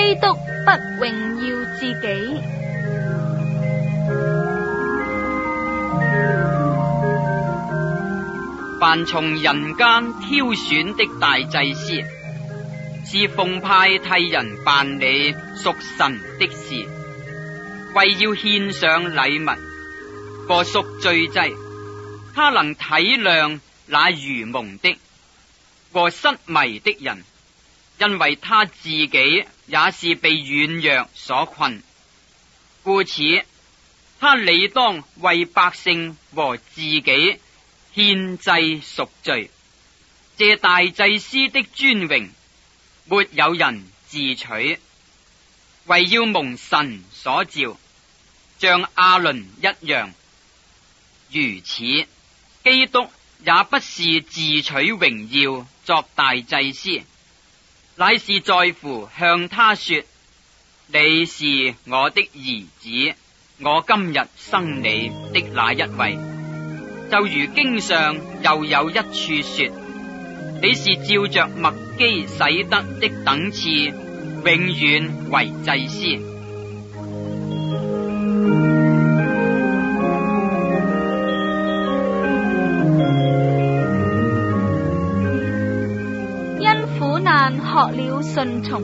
基督不榮耀自己。 凡從人間挑選的大祭司，是奉派替人辦理屬神的事，為要獻上禮物和贖罪祭。他能體諒那愚蒙的和失迷的人，因為他自己也是被軟弱所困，故此他理當為百姓和自己獻祭贖罪。這大祭司的尊榮沒有人自取，為要蒙神所召，像亞倫一樣。如此，基督也不是自取榮耀作大祭司，乃是在乎向他說：你是我的兒子，我今日生你的那一位。就如經上又有一處說：你是照着麥基洗德的等次，永遠為祭司。 因苦難學了順從。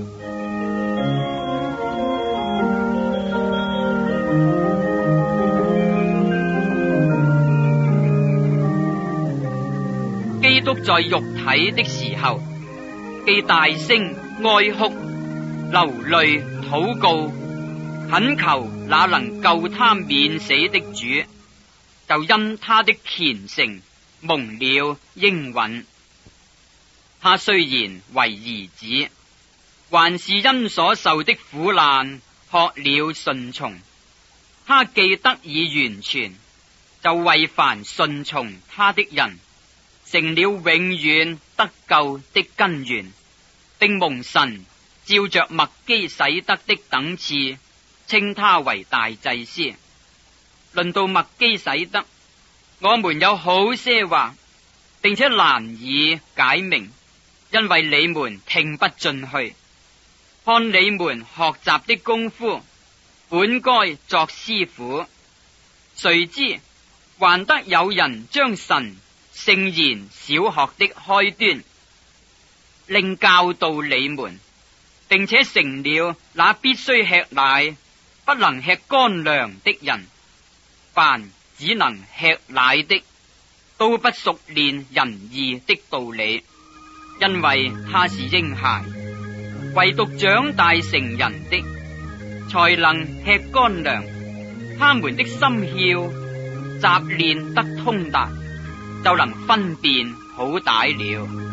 基督在肉體的時候，既大聲哀哭、流淚禱告，懇求那能救他免死的主，就因他的虔誠蒙了應允。他雖然為兒子，還是因所受的苦難學了順從。他既得以完全，就為凡順從他的人成了永遠得救的根源，並蒙神照着麥基洗德的等次稱他為大祭司。論到麥基洗德，我們有好些話，並且難以解明，因為你們聽不進去。看你們學習的功夫，本該作師傅，誰知還得有人將神聖言小學的開端另教導你們，並且成了那必須吃奶不能吃乾糧的人。凡只能吃奶的，都不熟練仁義的道理，因為他是嬰孩。唯獨長大成人的，才能吃乾糧。他們的心竅習練得通達，就能分辨好歹了。